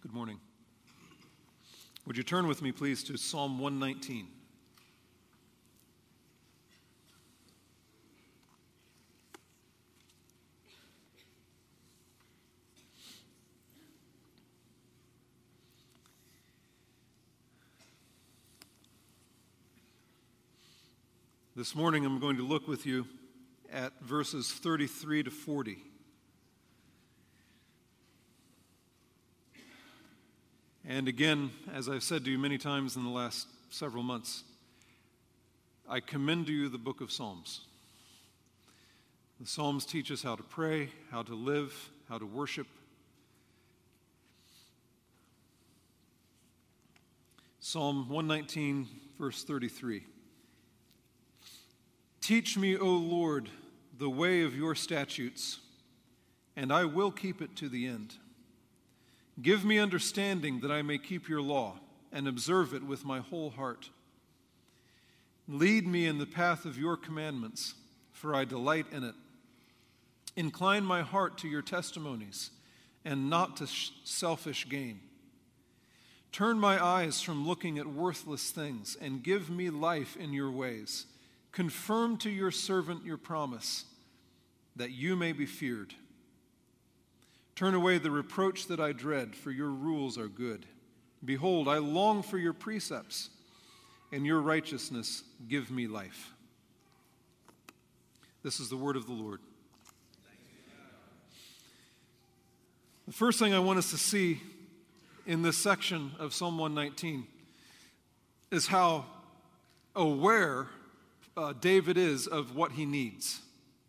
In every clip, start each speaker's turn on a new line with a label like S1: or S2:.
S1: Good morning. Would you turn with me, please, to Psalm 119? This morning I'm going to look with you at verses 33 to 40. And again, as I've said to you many times in the last several months, I commend to you the book of Psalms. The Psalms teach us how to pray, how to live, how to worship. Psalm 119, verse 33. Teach me, O Lord, the way of your statutes, and I will keep it to the end. Give me understanding that I may keep your law and observe it with my whole heart. Lead me in the path of your commandments, for I delight in it. Incline my heart to your testimonies and not to selfish gain. Turn my eyes from looking at worthless things and give me life in your ways. Confirm to your servant your promise, that you may be feared. Turn away the reproach that I dread, for your rules are good. Behold, I long for your precepts, and your righteousness give me life. This is the word of the Lord. The first thing I want us to see in this section of Psalm 119 is how aware David is of what he needs.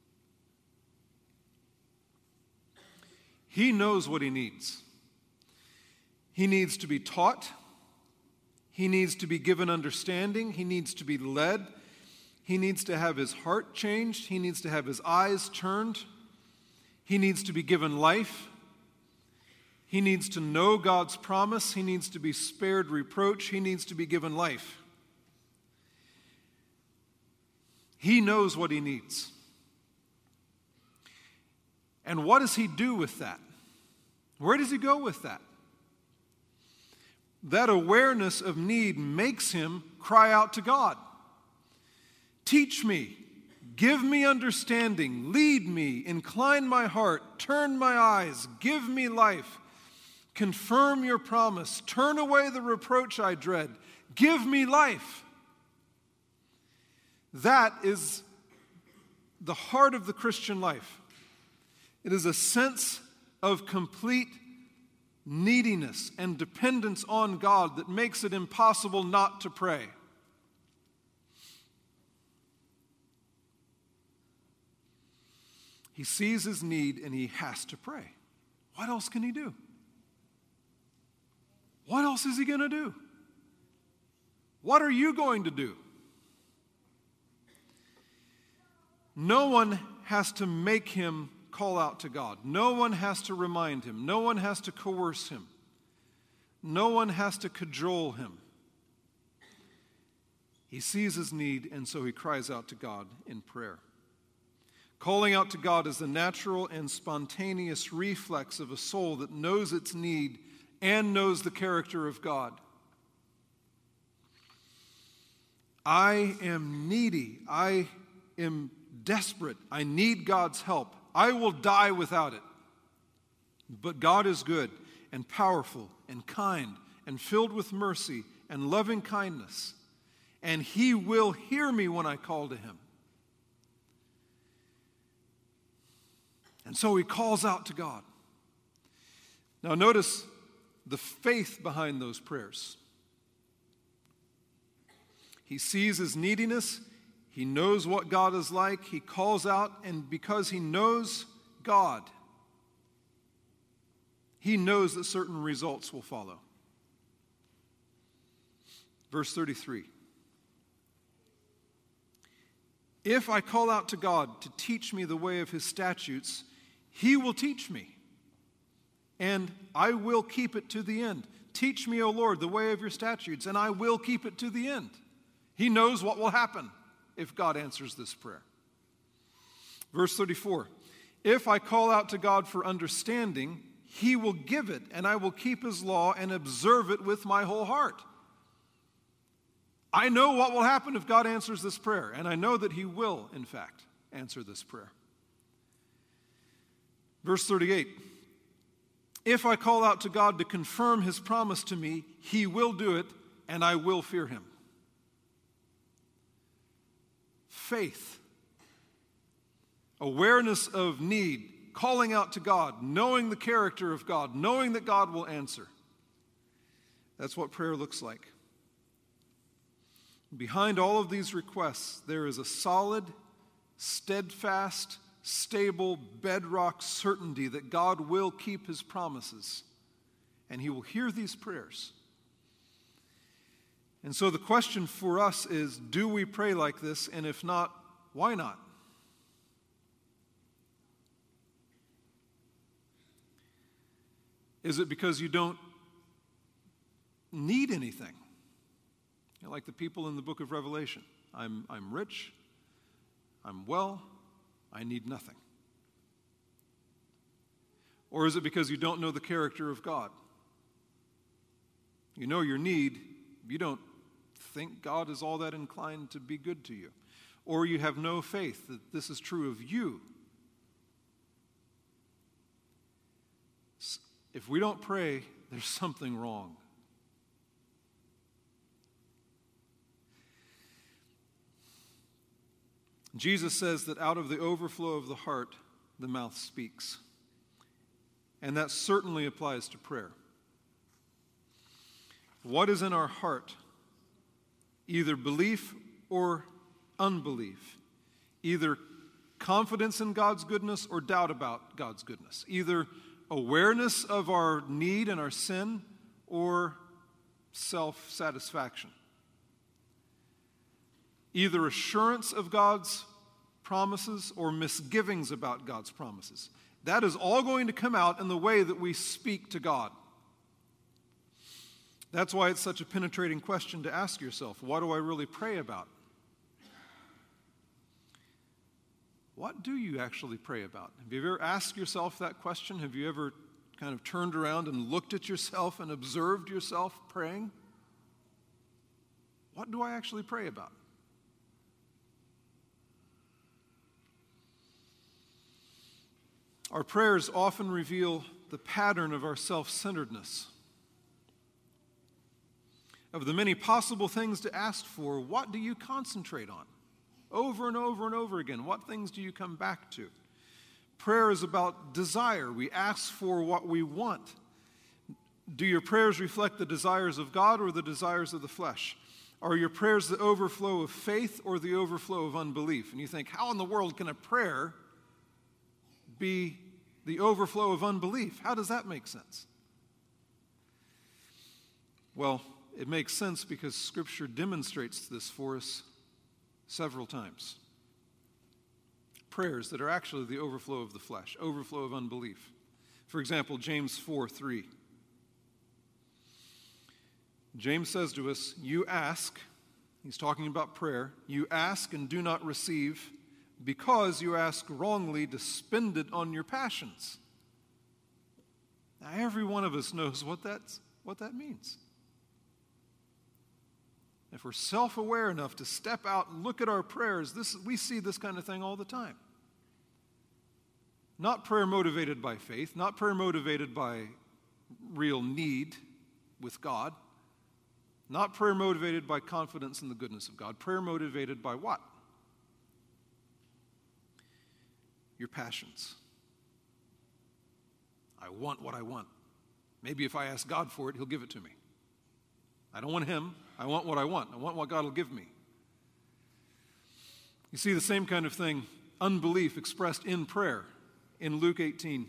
S1: He knows what he needs. He needs to be taught. He needs to be given understanding. He needs to be led. He needs to have his heart changed. He needs to have his eyes turned. He needs to be given life. He needs to know God's promise. He needs to be spared reproach. He needs to be given life. He knows what he needs. And what does he do with that? Where does he go with that? That awareness of need makes him cry out to God. Teach me, give me understanding, lead me, incline my heart, turn my eyes, give me life, confirm your promise, turn away the reproach I dread, give me life. That is the heart of the Christian life. It is a sense of complete neediness and dependence on God that makes it impossible not to pray. He sees his need and he has to pray. What else can he do? What else is he going to do? What are you going to do? No one has to make him call out to God. No one has to remind him. No one has to coerce him. No one has to cajole him. He sees his need, and so he cries out to God in prayer. Calling out to God is the natural and spontaneous reflex of a soul that knows its need and knows the character of God. I am needy. I am desperate. I need God's help. I will die without it. But God is good and powerful and kind and filled with mercy and loving kindness. And he will hear me when I call to him. And so he calls out to God. Now notice the faith behind those prayers. He sees his neediness. He knows what God is like. He calls out, and because he knows God, he knows that certain results will follow. Verse 33. If I call out to God to teach me the way of his statutes, he will teach me, and I will keep it to the end. Teach me, O Lord, the way of your statutes, and I will keep it to the end. He knows what will happen if God answers this prayer. Verse 34, if I call out to God for understanding, he will give it, and I will keep his law and observe it with my whole heart. I know what will happen if God answers this prayer, and I know that he will, in fact, answer this prayer. Verse 38, if I call out to God to confirm his promise to me, he will do it, and I will fear him. Faith, awareness of need, calling out to God, knowing the character of God, knowing that God will answer. That's what prayer looks like. Behind all of these requests, there is a solid, steadfast, stable, bedrock certainty that God will keep his promises, and he will hear these prayers. And so the question for us is, do we pray like this? And if not, why not? Is it because you don't need anything? You know, like the people in the book of Revelation. I'm rich, I'm well, I need nothing. Or is it because you don't know the character of God? You know your need, you don't think God is all that inclined to be good to you. Or you have no faith that this is true of you. If we don't pray, there's something wrong. Jesus says that out of the overflow of the heart, the mouth speaks. And that certainly applies to prayer. What is in our heart? Either belief or unbelief. Either confidence in God's goodness or doubt about God's goodness. Either awareness of our need and our sin or self-satisfaction. Either assurance of God's promises or misgivings about God's promises. That is all going to come out in the way that we speak to God. That's why it's such a penetrating question to ask yourself. What do I really pray about? What do you actually pray about? Have you ever asked yourself that question? Have you ever kind of turned around and looked at yourself and observed yourself praying? What do I actually pray about? Our prayers often reveal the pattern of our self-centeredness. Of the many possible things to ask for, what do you concentrate on? Over and over and over again, what things do you come back to? Prayer is about desire. We ask for what we want. Do your prayers reflect the desires of God or the desires of the flesh? Are your prayers the overflow of faith or the overflow of unbelief? And you think, how in the world can a prayer be the overflow of unbelief? How does that make sense? Well, it makes sense because Scripture demonstrates this for us several times. Prayers that are actually the overflow of the flesh, overflow of unbelief. For example, James 4:3. James says to us, you ask, he's talking about prayer, you ask and do not receive because you ask wrongly to spend it on your passions. Now, every one of us knows what that means. If we're self-aware enough to step out and look at our prayers, we see this kind of thing all the time. Not prayer motivated by faith, not prayer motivated by real need with God, not prayer motivated by confidence in the goodness of God. Prayer motivated by what? Your passions. I want what I want. Maybe if I ask God for it, he'll give it to me. I don't want him. I want what I want. I want what God will give me. You see the same kind of thing, unbelief expressed in prayer in Luke 18.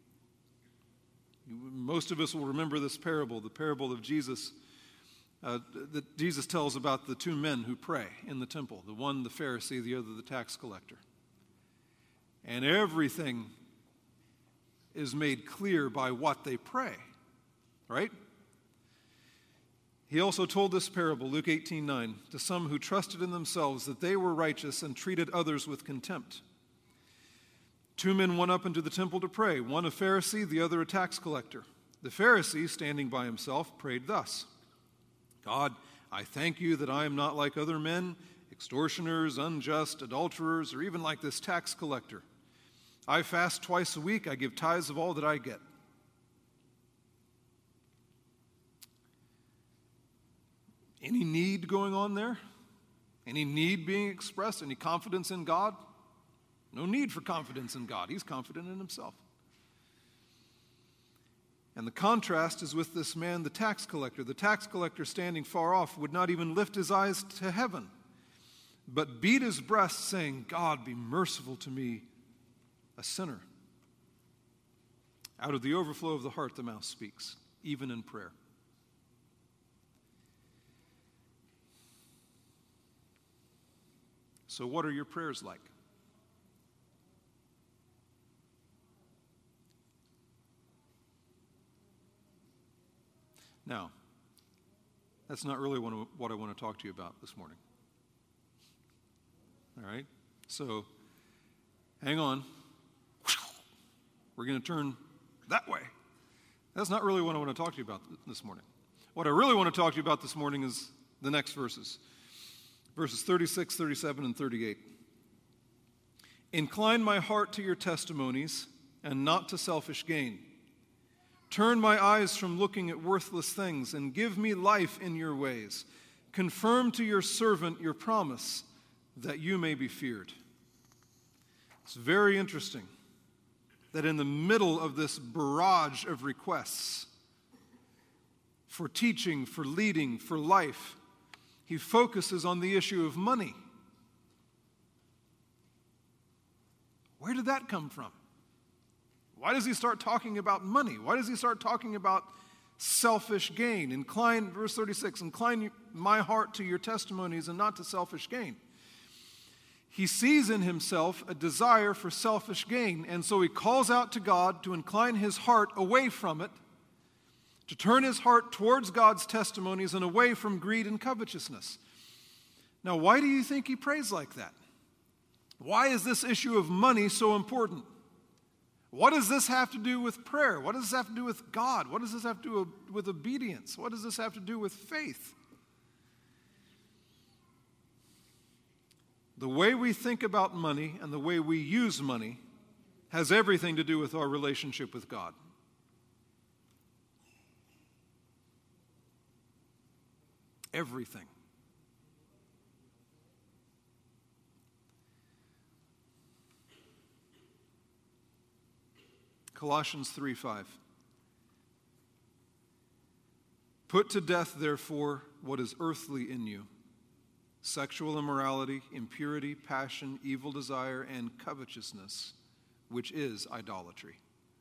S1: Most of us will remember this parable, the parable of Jesus, that Jesus tells about the two men who pray in the temple, the one the Pharisee, the other the tax collector. And everything is made clear by what they pray, right? He also told this parable, Luke 18:9, to some who trusted in themselves that they were righteous and treated others with contempt. Two men went up into the temple to pray, one a Pharisee, the other a tax collector. The Pharisee, standing by himself, prayed thus: God, I thank you that I am not like other men, extortioners, unjust, adulterers, or even like this tax collector. I fast twice a week. I give tithes of all that I get. Any need going on there? Any need being expressed? Any confidence in God? No need for confidence in God. He's confident in himself. And the contrast is with this man, the tax collector. The tax collector, standing far off, would not even lift his eyes to heaven, but beat his breast, saying, God, be merciful to me, a sinner. Out of the overflow of the heart, the mouth speaks, even in prayer. So what are your prayers like? Now, that's not really what I want to talk to you about this morning. All right? So, hang on. We're going to turn that way. That's not really what I want to talk to you about this morning. What I really want to talk to you about this morning is the next verses. Verses 36, 37, and 38. Incline my heart to your testimonies and not to selfish gain. Turn my eyes from looking at worthless things and give me life in your ways. Confirm to your servant your promise that you may be feared. It's very interesting that in the middle of this barrage of requests for teaching, for leading, for life, he focuses on the issue of money. Where did that come from? Why does he start talking about money? Why does he start talking about selfish gain? Incline, verse 36, incline my heart to your testimonies and not to selfish gain. He sees in himself a desire for selfish gain, and so he calls out to God to incline his heart away from it, to turn his heart towards God's testimonies and away from greed and covetousness. Now, why do you think he prays like that? Why is this issue of money so important? What does this have to do with prayer? What does this have to do with God? What does this have to do with obedience? What does this have to do with faith? The way we think about money and the way we use money has everything to do with our relationship with God. Everything. Colossians 3:5. Put to death, therefore, what is earthly in you: sexual immorality, impurity, passion, evil desire, and covetousness, which is idolatry.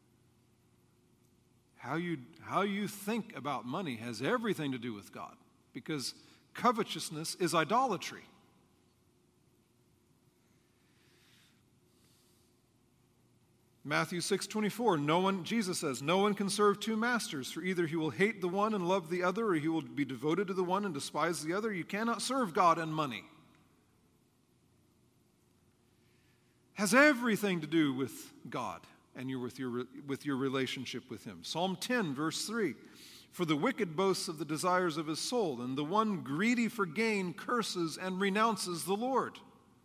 S1: How you think about money has everything to do with God, because covetousness is idolatry. Matthew 6:24, Jesus says, no one can serve two masters, for either he will hate the one and love the other, or he will be devoted to the one and despise the other. You cannot serve God and money. Has everything to do with God and with your relationship with him. Psalm 10, verse 3, for the wicked boasts of the desires of his soul, and the one greedy for gain curses and renounces the Lord.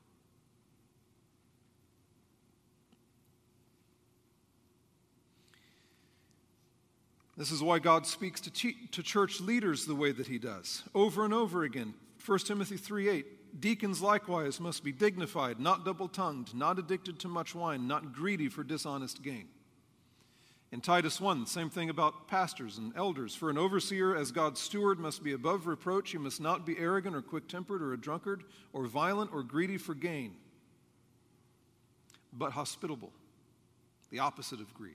S1: This is why God speaks to church leaders the way that he does, over and over again. 1 Timothy 3:8, deacons likewise must be dignified, not double-tongued, not addicted to much wine, not greedy for dishonest gain. In Titus 1, same thing about pastors and elders. For an overseer as God's steward must be above reproach. He must not be arrogant or quick-tempered or a drunkard or violent or greedy for gain, but hospitable, the opposite of greed.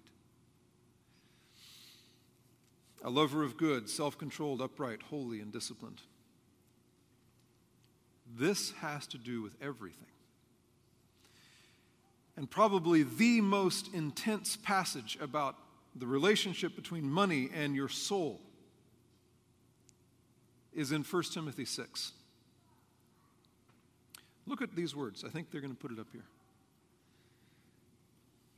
S1: A lover of good, self-controlled, upright, holy, and disciplined. This has to do with everything. And probably the most intense passage about the relationship between money and your soul is in 1 Timothy 6. Look at these words. I think they're going to put it up here.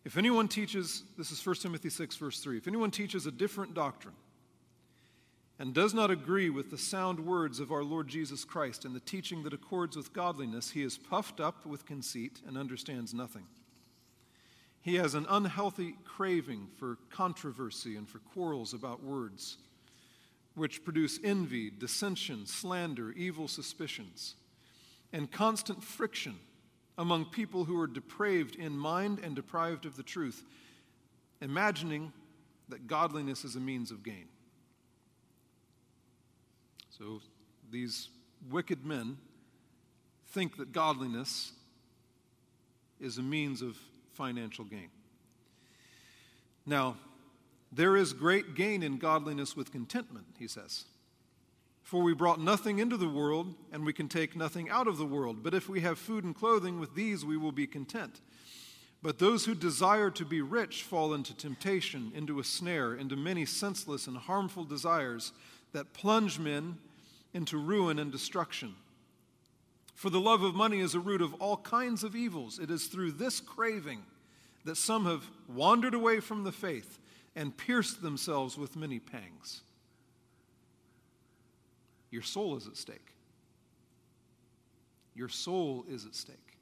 S1: If anyone teaches, this is 1 Timothy 6, verse 3, if anyone teaches a different doctrine and does not agree with the sound words of our Lord Jesus Christ and the teaching that accords with godliness, he is puffed up with conceit and understands nothing. He has an unhealthy craving for controversy and for quarrels about words, which produce envy, dissension, slander, evil suspicions, and constant friction among people who are depraved in mind and deprived of the truth, imagining that godliness is a means of gain. So these wicked men think that godliness is a means of financial gain. Now, there is great gain in godliness with contentment, he says. For we brought nothing into the world, and we can take nothing out of the world. But if we have food and clothing, with these we will be content. But those who desire to be rich fall into temptation, into a snare, into many senseless and harmful desires that plunge men into ruin and destruction. For the love of money is a root of all kinds of evils. It is through this craving that some have wandered away from the faith and pierced themselves with many pangs. Your soul is at stake. Your soul is at stake.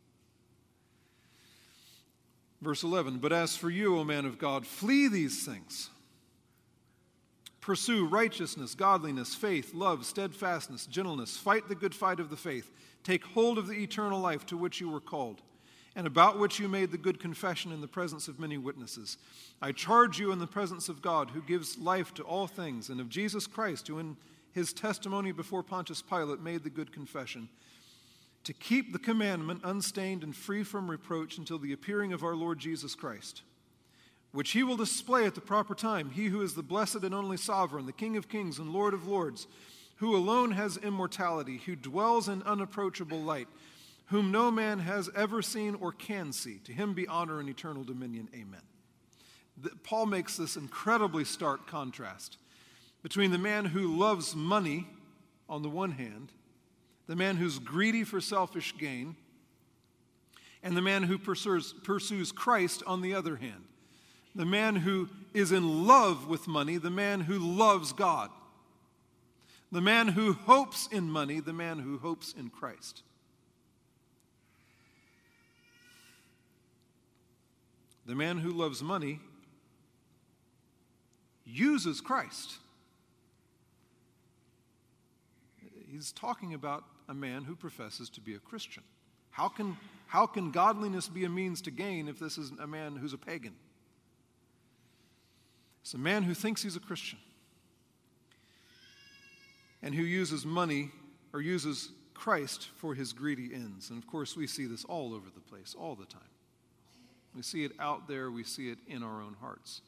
S1: Verse 11, but as for you, O man of God, flee these things. Pursue righteousness, godliness, faith, love, steadfastness, gentleness. Fight the good fight of the faith. Take hold of the eternal life to which you were called, and about which you made the good confession in the presence of many witnesses. I charge you in the presence of God, who gives life to all things, and of Jesus Christ, who in his testimony before Pontius Pilate made the good confession, to keep the commandment unstained and free from reproach until the appearing of our Lord Jesus Christ, which he will display at the proper time, he who is the blessed and only sovereign, the King of kings and Lord of lords, who alone has immortality, who dwells in unapproachable light, whom no man has ever seen or can see. To him be honor and eternal dominion. Amen. Paul makes this incredibly stark contrast between the man who loves money on the one hand, the man who's greedy for selfish gain, and the man who pursues Christ on the other hand. The man who is in love with money, the man who loves God. The man who hopes in money, the man who hopes in Christ. The man who loves money uses Christ. He's talking about a man who professes to be a Christian. How can godliness be a means to gain if this is a man who's a pagan? It's a man who thinks he's a Christian and who uses money or uses Christ for his greedy ends. And of course, we see this all over the place, all the time. We see it out there, we see it in our own hearts.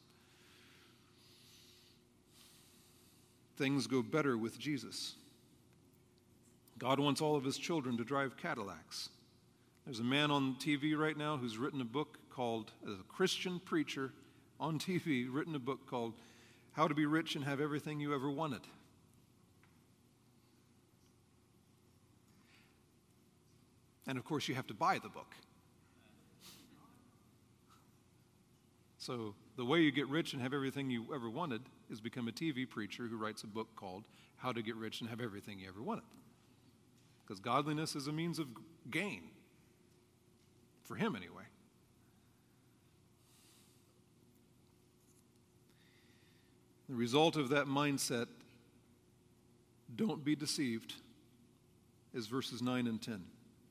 S1: Things go better with Jesus. God wants all of his children to drive Cadillacs. There's a man on TV right now who's written a book called, as a Christian preacher on TV, written a book called How to Be Rich and Have Everything You Ever Wanted. And of course, you have to buy the book. So the way you get rich and have everything you ever wanted is become a TV preacher who writes a book called How to Get Rich and Have Everything You Ever Wanted. Because godliness is a means of gain. For him, anyway. The result of that mindset, don't be deceived, is verses 9 and 10.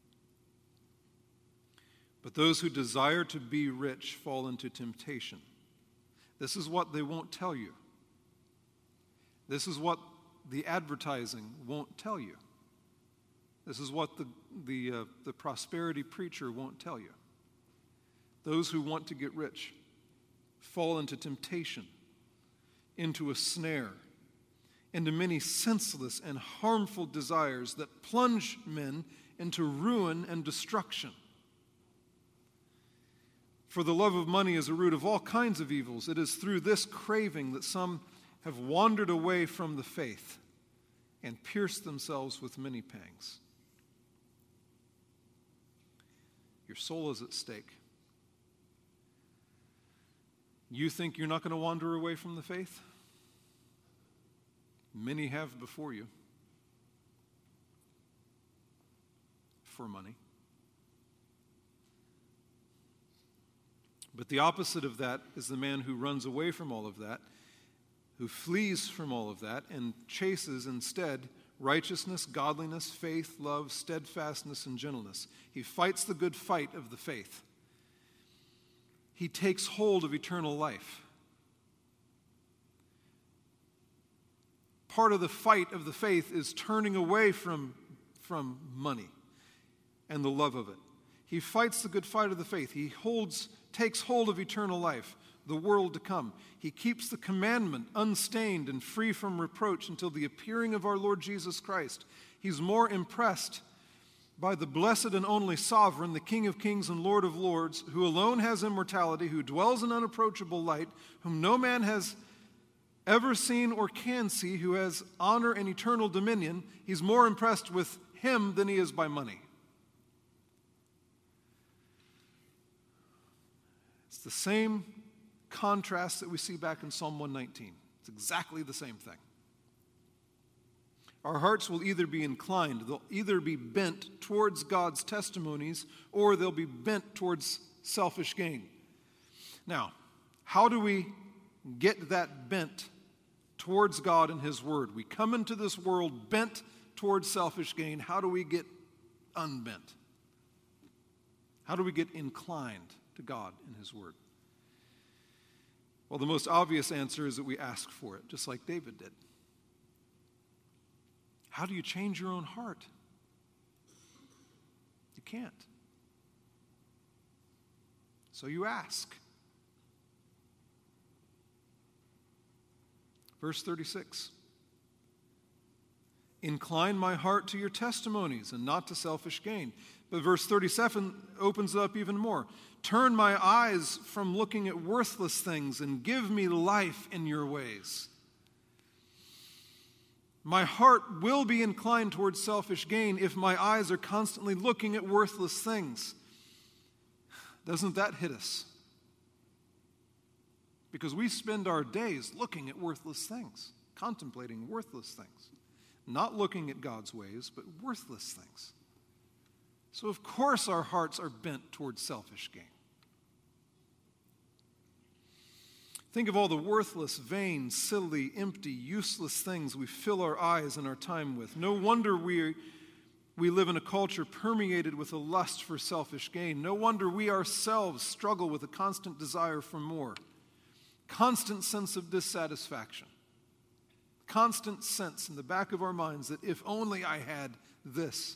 S1: But those who desire to be rich fall into temptation. This is what they won't tell you. This is what the advertising won't tell you. This is what the prosperity preacher won't tell you. Those who want to get rich fall into temptation, into a snare, into many senseless and harmful desires that plunge men into ruin and destruction. For the love of money is a root of all kinds of evils. It is through this craving that some have wandered away from the faith and pierced themselves with many pangs. Your soul is at stake. You think you're not going to wander away from the faith? Many have before you. For money. But the opposite of that is the man who runs away from all of that, who flees from all of that, and chases instead righteousness, godliness, faith, love, steadfastness, and gentleness. He fights the good fight of the faith. He takes hold of eternal life. Part of the fight of the faith is turning away from money and the love of it. He fights the good fight of the faith. He takes hold of eternal life, the world to come. He keeps the commandment unstained and free from reproach until the appearing of our Lord Jesus Christ. He's more impressed by the blessed and only sovereign, the King of kings and Lord of lords, who alone has immortality, who dwells in unapproachable light, whom no man has ever seen or can see, who has honor and eternal dominion. He's more impressed with him than he is by money. It's the same contrast that we see back in Psalm 119. It's exactly the same thing. Our hearts will either be inclined, they'll either be bent towards God's testimonies, or they'll be bent towards selfish gain. Now, how do we get that bent towards God and His Word? We come into this world bent towards selfish gain. How do we get unbent? How do we get inclined to God and His Word? Well, the most obvious answer is that we ask for it, just like David did. How do you change your own heart? You can't. So you ask. Verse 36. Incline my heart to your testimonies and not to selfish gain. But verse 37 opens it up even more. Turn my eyes from looking at worthless things and give me life in your ways. My heart will be inclined towards selfish gain if my eyes are constantly looking at worthless things. Doesn't that hit us? Because we spend our days looking at worthless things, contemplating worthless things, not looking at God's ways, but worthless things. So of course our hearts are bent towards selfish gain. Think of all the worthless, vain, silly, empty, useless things we fill our eyes and our time with. No wonder we live in a culture permeated with a lust for selfish gain. No wonder we ourselves struggle with a constant desire for more, constant sense of dissatisfaction, constant sense in the back of our minds that if only I had this,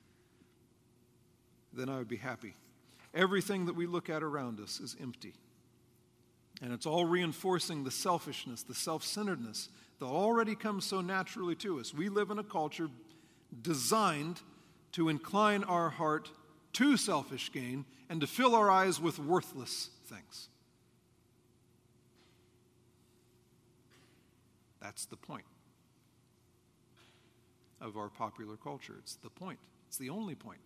S1: then I would be happy. Everything that we look at around us is empty. And it's all reinforcing the selfishness, the self-centeredness that already comes so naturally to us. We live in a culture designed to incline our heart to selfish gain and to fill our eyes with worthless things. That's the point of our popular culture. It's the point. It's the only point.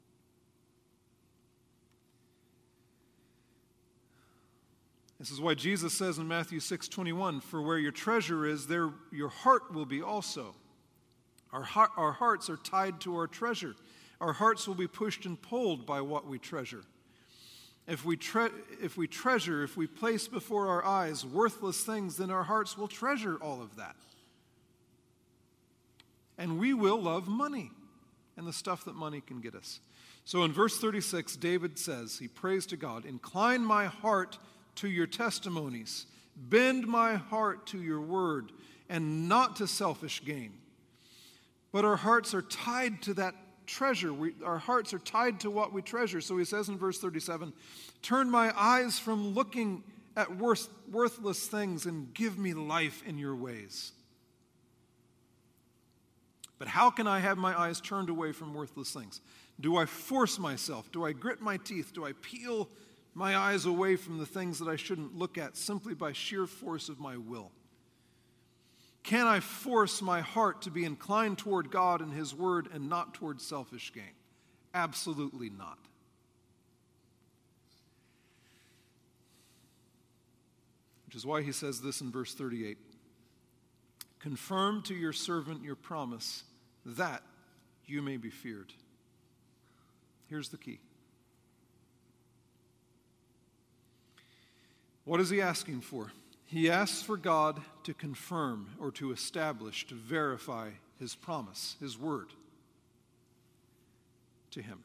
S1: This is why Jesus says in Matthew 6:21, for where your treasure is, there your heart will be also. Our hearts are tied to our treasure. Our hearts will be pushed and pulled by what we treasure. If we place before our eyes worthless things, then our hearts will treasure all of that. And we will love money and the stuff that money can get us. So in verse 36, David says, he prays to God, incline my heart to your testimonies, bend my heart to your word, and not to selfish gain. But our hearts are tied to that treasure. Our hearts are tied to what we treasure. So he says in verse 37, turn my eyes from looking at worthless things and give me life in your ways. But how can I have my eyes turned away from worthless things? Do I force myself? Do I grit my teeth? Do I peel my eyes away from the things that I shouldn't look at simply by sheer force of my will? Can I force my heart to be inclined toward God and His Word and not toward selfish gain? Absolutely not. which is why he says this in verse 38. Confirm to your servant your promise, that you may be feared. Here's the key. What is he asking for? He asks for God to confirm or to establish, to verify his promise, his word to him.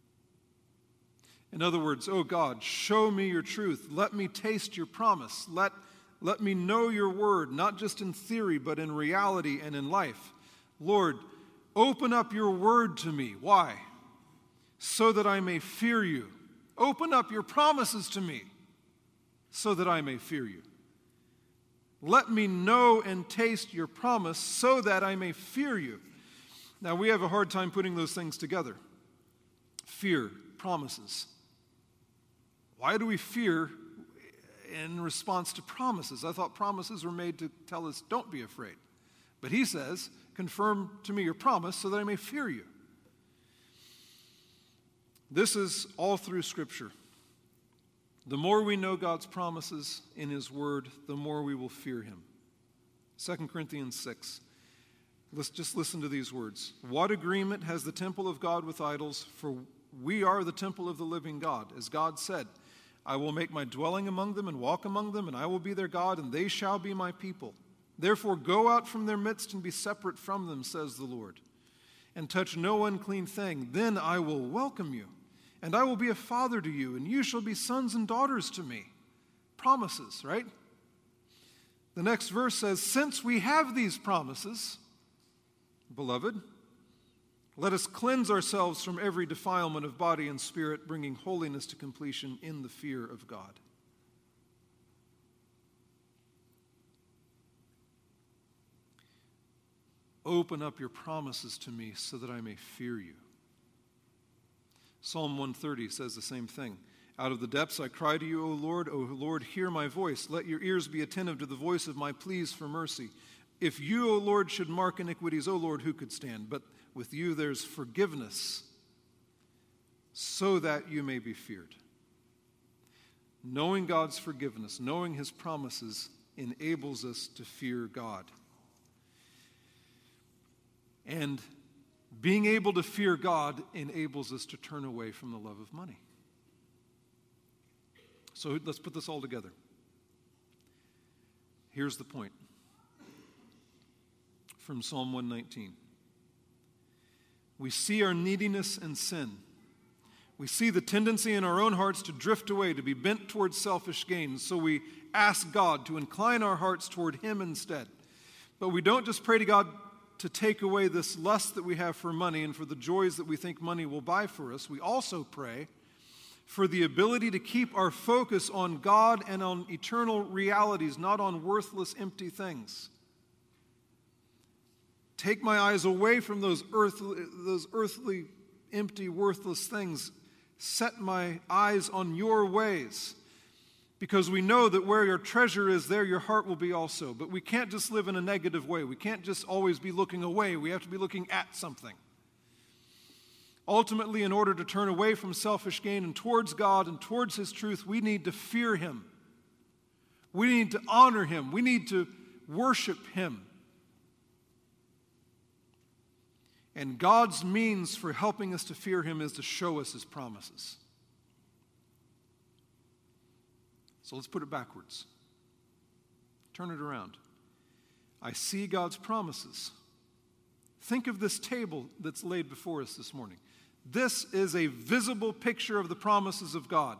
S1: In other words, oh God, show me your truth. Let me taste your promise. Let me know your word, not just in theory, but in reality and in life. Lord, open up your word to me. Why? So that I may fear you. Open up your promises to me, so that I may fear you. Let me know and taste your promise, so that I may fear you. Now, we have a hard time putting those things together. Fear, promises. Why do we fear in response to promises? I thought promises were made to tell us, don't be afraid. But he says, confirm to me your promise so that I may fear you. This is all through Scripture. The more we know God's promises in his word, the more we will fear him. 2 Corinthians 6. Let's just listen to these words. What agreement has the temple of God with idols? For we are the temple of the living God. As God said, I will make my dwelling among them and walk among them, and I will be their God, and they shall be my people. Therefore go out from their midst and be separate from them, says the Lord, and touch no unclean thing. Then I will welcome you, and I will be a father to you, and you shall be sons and daughters to me. Promises, right? The next verse says, since we have these promises, beloved, let us cleanse ourselves from every defilement of body and spirit, bringing holiness to completion in the fear of God. Open up your promises to me so that I may fear you. Psalm 130 says the same thing. Out of the depths I cry to you, O Lord, hear my voice. Let your ears be attentive to the voice of my pleas for mercy. If you, O Lord, should mark iniquities, O Lord, who could stand? But with you there's forgiveness, so that you may be feared. Knowing God's forgiveness, knowing his promises, enables us to fear God. And being able to fear God enables us to turn away from the love of money. So let's put this all together. Here's the point from Psalm 119. We see our neediness and sin. We see the tendency in our own hearts to drift away, to be bent towards selfish gain. So we ask God to incline our hearts toward him instead. But we don't just pray to God to take away this lust that we have for money and for the joys that we think money will buy for us. We also pray for the ability to keep our focus on God and on eternal realities, not on worthless, empty things. Take my eyes away from those earthly, empty, worthless things. Set my eyes on your ways. Because we know that where your treasure is, there your heart will be also. But we can't just live in a negative way. We can't just always be looking away. We have to be looking at something. Ultimately, in order to turn away from selfish gain and towards God and towards his truth, we need to fear him. We need to honor him. We need to worship him. And God's means for helping us to fear him is to show us his promises. So let's put it backwards. Turn it around. I see God's promises. Think of this table that's laid before us this morning. This is a visible picture of the promises of God.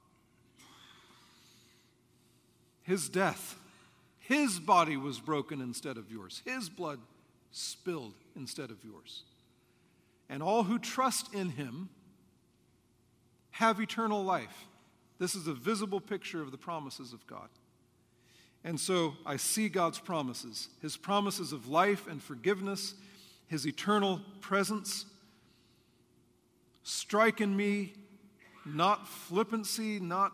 S1: His death, his body was broken instead of yours. His blood spilled instead of yours. And all who trust in him have eternal life. This is a visible picture of the promises of God. And so I see God's promises, his promises of life and forgiveness, his eternal presence. Strike in me not flippancy, not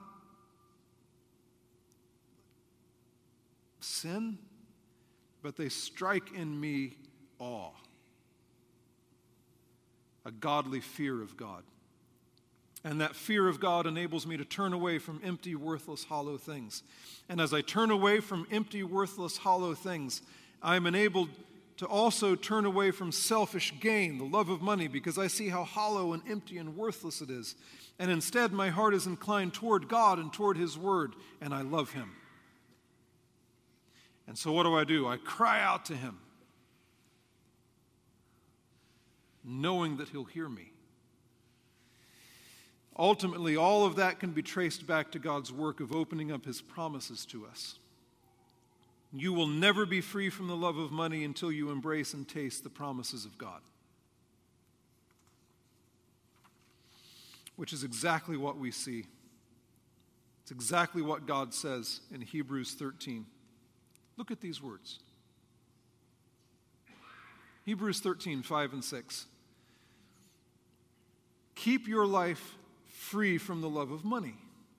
S1: sin, but they strike in me awe, a godly fear of God. And that fear of God enables me to turn away from empty, worthless, hollow things. And as I turn away from empty, worthless, hollow things, I am enabled to also turn away from selfish gain, the love of money, because I see how hollow and empty and worthless it is. And instead, my heart is inclined toward God and toward His Word, and I love Him. And so what do? I cry out to Him, knowing that He'll hear me. Ultimately, all of that can be traced back to God's work of opening up His promises to us. You will never be free from the love of money until you embrace and taste the promises of God. Which is exactly what we see. It's exactly what God says in Hebrews 13. Look at these words. Hebrews 13, 5 and 6. Keep your life free from the love of money.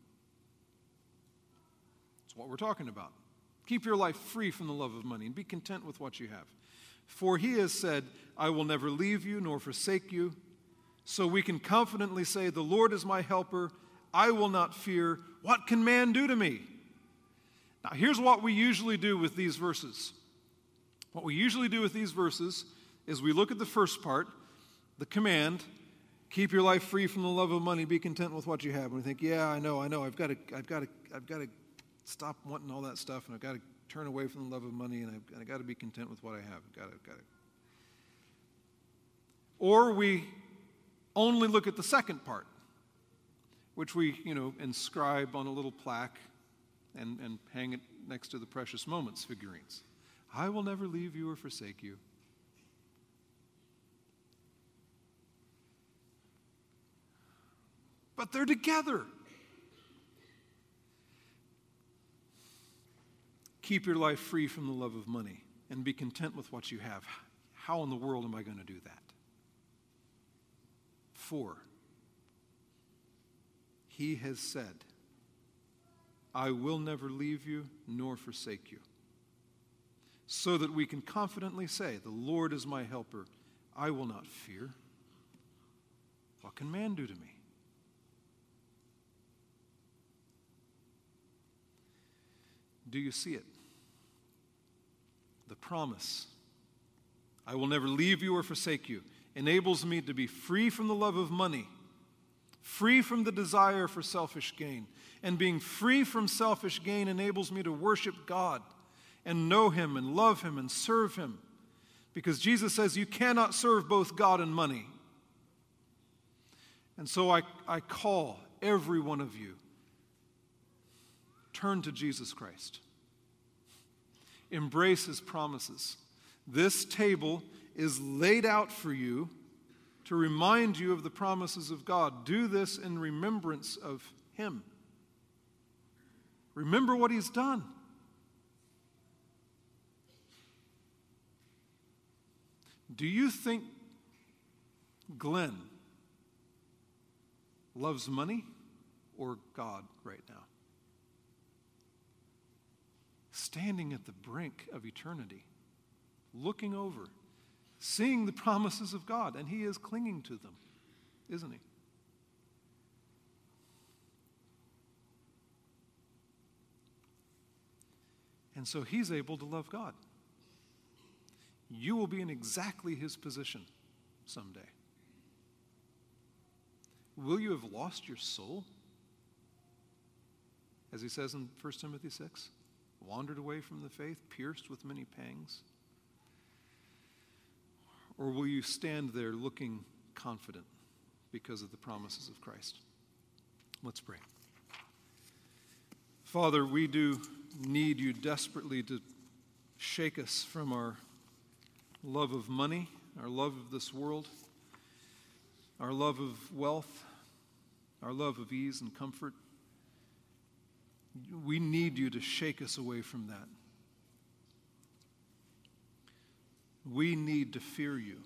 S1: That's what we're talking about. Keep your life free from the love of money and be content with what you have. For He has said, I will never leave you nor forsake you. So we can confidently say, the Lord is my helper. I will not fear. What can man do to me? Now, here's what we usually do with these verses. What we usually do with these verses is we look at the first part, the command, keep your life free from the love of money, be content with what you have. And we think, yeah, I know, I've got to stop wanting all that stuff, and I've got to turn away from the love of money, and I've got to be content with what I have. Got it. Or we only look at the second part, which we, inscribe on a little plaque and hang it next to the Precious Moments figurines. I will never leave you or forsake you. But they're together. Keep your life free from the love of money and be content with what you have. How in the world am I going to do that? 4, He has said, I will never leave you nor forsake you. So that we can confidently say, the Lord is my helper. I will not fear. What can man do to me? Do you see it? The promise, I will never leave you or forsake you, enables me to be free from the love of money, free from the desire for selfish gain. And being free from selfish gain enables me to worship God and know Him and love Him and serve Him. Because Jesus says you cannot serve both God and money. And so I call every one of you, turn to Jesus Christ. Embrace His promises. This table is laid out for you to remind you of the promises of God. Do this in remembrance of Him. Remember what He's done. Do you think Glenn loves money or God right now? Standing at the brink of eternity, looking over, seeing the promises of God, and he is clinging to them, isn't he? And so he's able to love God. You will be in exactly his position someday. Will you have lost your soul? As he says in 1 Timothy 6, wandered away from the faith, pierced with many pangs? Or will you stand there looking confident because of the promises of Christ? Let's pray. Father, we do need you desperately to shake us from our love of money, our love of this world, our love of wealth, our love of ease and comfort. We need you to shake us away from that. We need to fear you.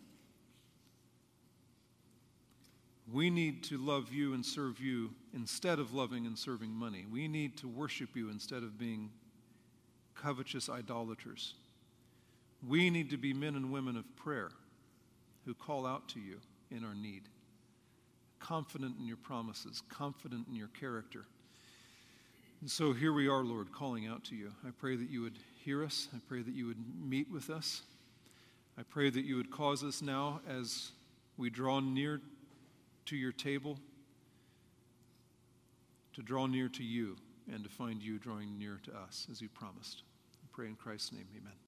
S1: We need to love you and serve you instead of loving and serving money. We need to worship you instead of being covetous idolaters. We need to be men and women of prayer who call out to you in our need. confident in your promises, confident in your character. And so here we are, Lord, calling out to you. I pray that you would hear us. I pray that you would meet with us. I pray that you would cause us now, as we draw near to your table, to draw near to you and to find you drawing near to us as you promised. I pray in Christ's name, amen.